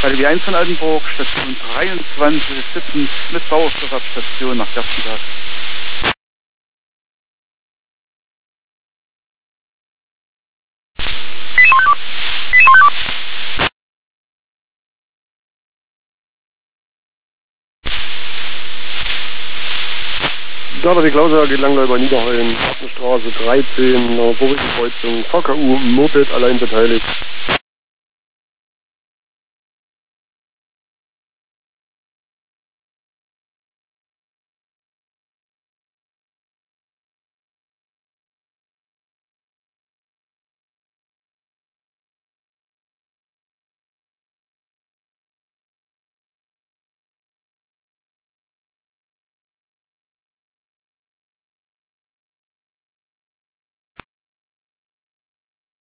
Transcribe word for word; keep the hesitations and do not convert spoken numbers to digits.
K D W eins von Altenburg, Station dreiundzwanzig, sitzend mit Sauerstoffabstation nach Gerstenberg. Da die Klauser geht lang über Niederheulen, Gartenstraße dreizehn, Burgenkreuzung, V K U, Moped allein beteiligt.